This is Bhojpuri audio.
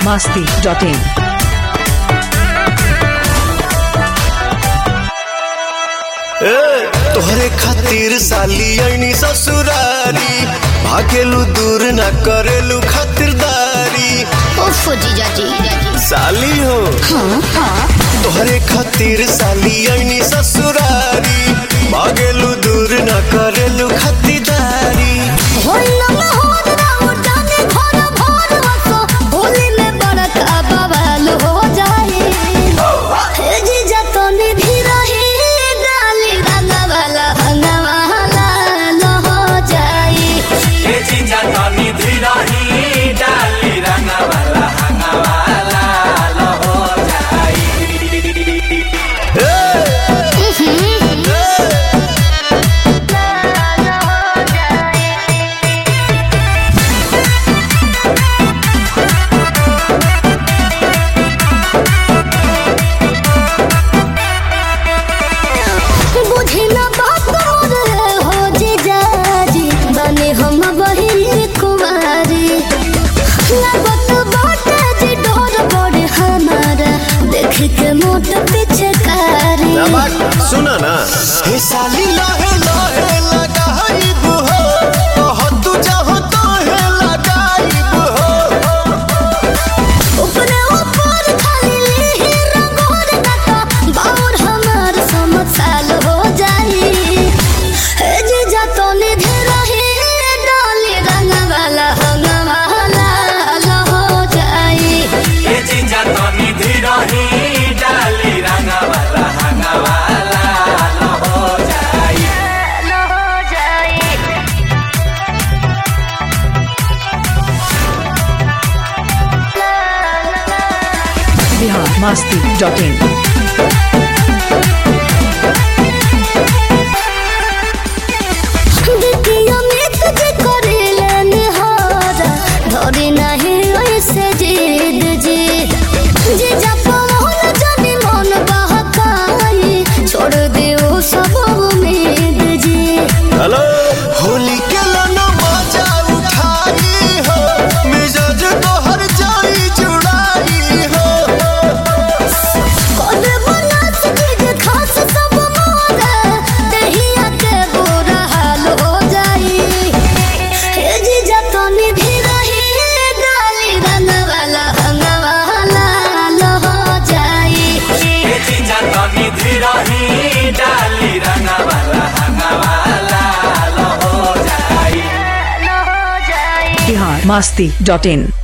biharmasti.in तोहरे खातिर साली आईनी ससुरारी भागेलू दूर ना करेलू खातिरदारी ओफो जीजा जी साली हो तोहरे खातिर साली आईनी ससुरारी भागेलू दूर ना करेलू खातिरदारी सुना ना हे साली लाहे लाहे लगाइब हो कहो तू चाहो तो है लगाइब हो ऊपर ऊपर खाली ही रंगोर का बाउर हमार समझ साल हो जाई हे जीजा तो निधे रही डाली रंग वाला हो जाई हे जीजा तो निधे रही डाली रंग वाला biharmasti.in देखियो मैं तुझे करेला निहारा धोरी नहीं ऐसे जिद जी जे जपमोन जाने मन बहकाई छोड़ दे वो सब उम्मीद जी हेलो होली के लाना मजा उठाई हो मिजाज तो हर जाई जुड़ाई हो कौन बना चीज खास सब मोरा दहिया के बुरा हाल हो जाई हे जीजा तो निधि रही डाली रंग वाला हो जाई हे जीजा तो निधि रही डाली रंग वाला हो जाई biharmasti.in